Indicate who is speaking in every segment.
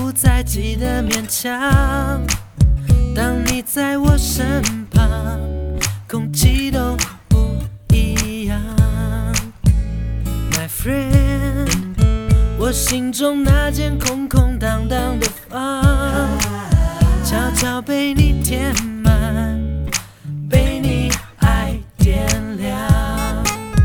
Speaker 1: 不再记得勉强。当你在我身旁，空气都不一样。My friend， 我心中那间空空荡荡的房，悄悄被你填满，被你爱点亮，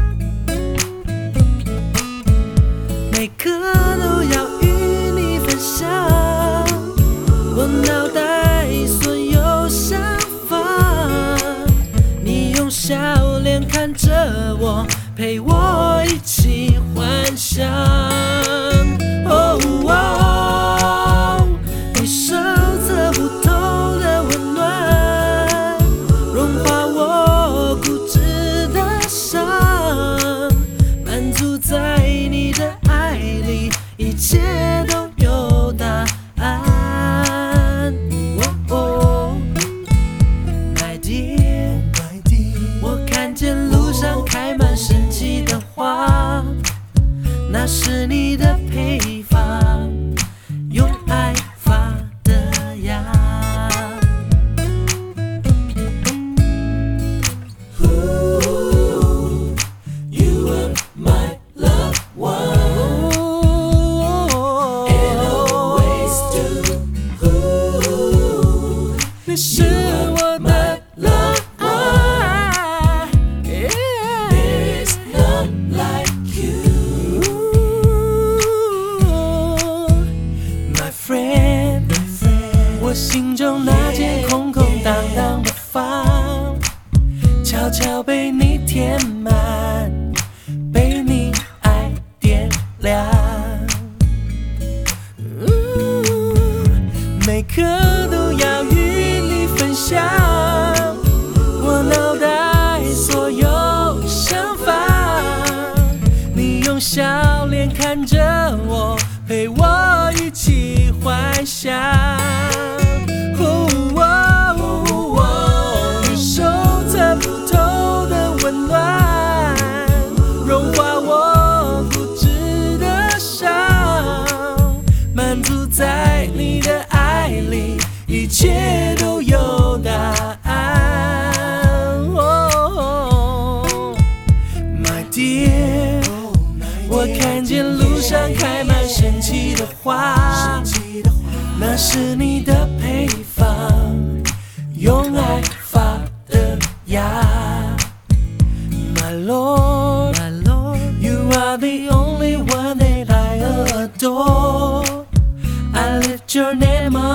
Speaker 1: 每刻都要与你分享我脑袋所有想法。你用笑脸看着我，陪我一起幻想。哦哦，你手测不透的温暖，融化我固执的伤，满足在你的爱里，一切都有答案。哦 My dear， 我看见路上开满神奇的花，那是你的配方，用爱发的芽。You are my loved one, and always do. 你是我的 loved one, there is none like you. My friend， 我心中那间空空荡荡的房，悄悄被你填满，被你爱点亮，每刻都要与你分享我脑袋所有想法。你用笑脸看着我，陪我一起幻想。你手测不透的温暖，融化我固执的伤，满足在你的爱里，一切都有答案。My dear， 我看见路上开满神奇的花，那是你的配方，用爱发的芽。My Lord， You are the only one that I adore. I lift your name up